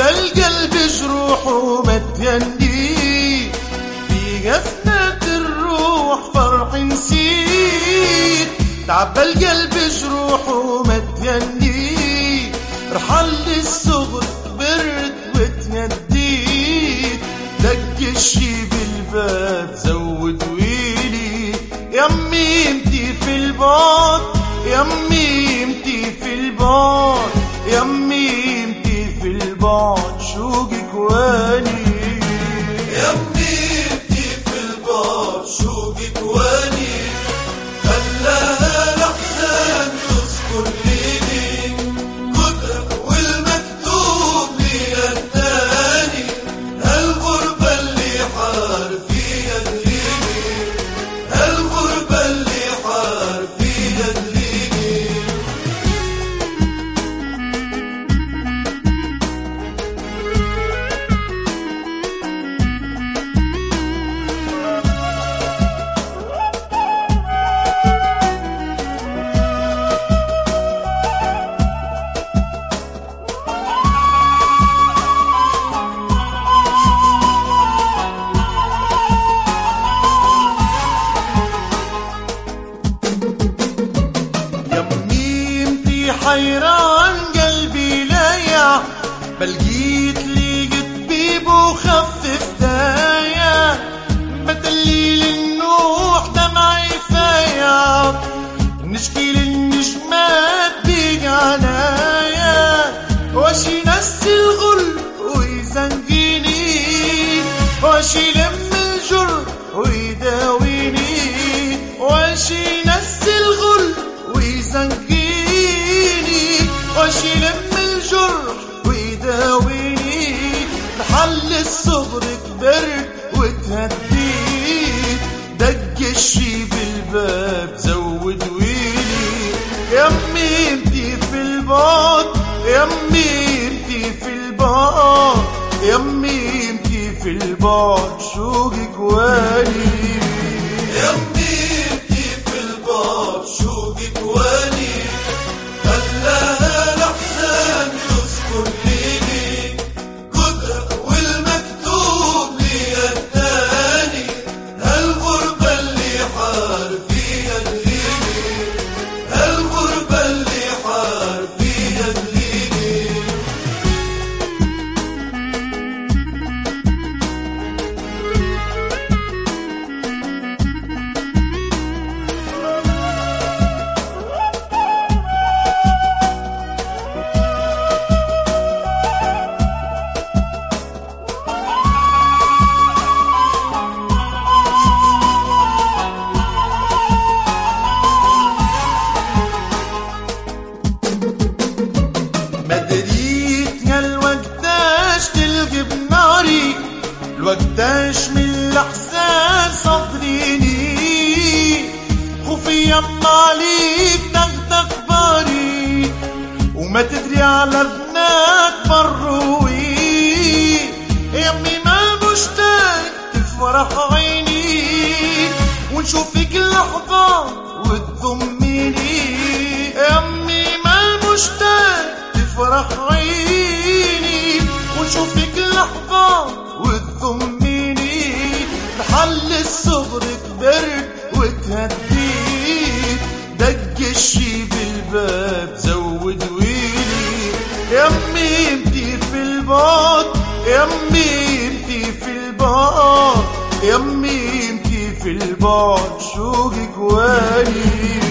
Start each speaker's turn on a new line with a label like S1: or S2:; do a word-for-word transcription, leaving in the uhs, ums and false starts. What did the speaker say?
S1: القلب جروح ومتيني في غفلة الروح فرح نسيت. تعب القلب جروح ومتيني رحل الصغر برد وتنديت. دق الشي بالباب زود ويلي يمي امتي في البعد يمي امتي في البعد يمي امتي في البعد شوقك واني
S2: يمي امتي في البعد شوقك واني خلاها الأحزان تذكر ليلي قدرة والمكتوب لي الثاني هالغربة اللي حار فيها دليلي هالغربة اللي حار فيها دليلي.
S1: حيران قلبي ليا بلقيت لي طبيب وخفف دايا بدليل النوح دمعي فايا نشكي للنجمات بقنايا واش ينسي الغل ويزنقيني واش يلم الجر ويداويني واش ينسي الغل ويزنقيني واش يلم الجرح ويداويني محل الصبر كبرت وتهديت. دق الشي بالباب زود ويلي يمي امتي في البعد يمي امتي في البعد يمي امتي في البعد شوقك واني
S2: يمي امتي في البعد شوقك واني خلاها الأحزان تذكر ليلي قدرة والمكتوب لي الثاني هالغربة اللي حار فيها دليلي هالغربة اللي حار فيها دليلي.
S1: الوقتاش من الأحزان صدريني خوفي يما عليك تاخد أخباري وما تدري على ابنك بروي يمي ما مشتاق تفرح عيني ونشوفك لحظة وتضميني يمي ما مشتاق تفرح عيني ونشوفك لحظة وتضميني محل الصبر كبرت وتهديت. دق الشي بالباب زود ويلي يمي امتي في البعد يمي امتي في البعد يمي امتي في البعد شوقك واني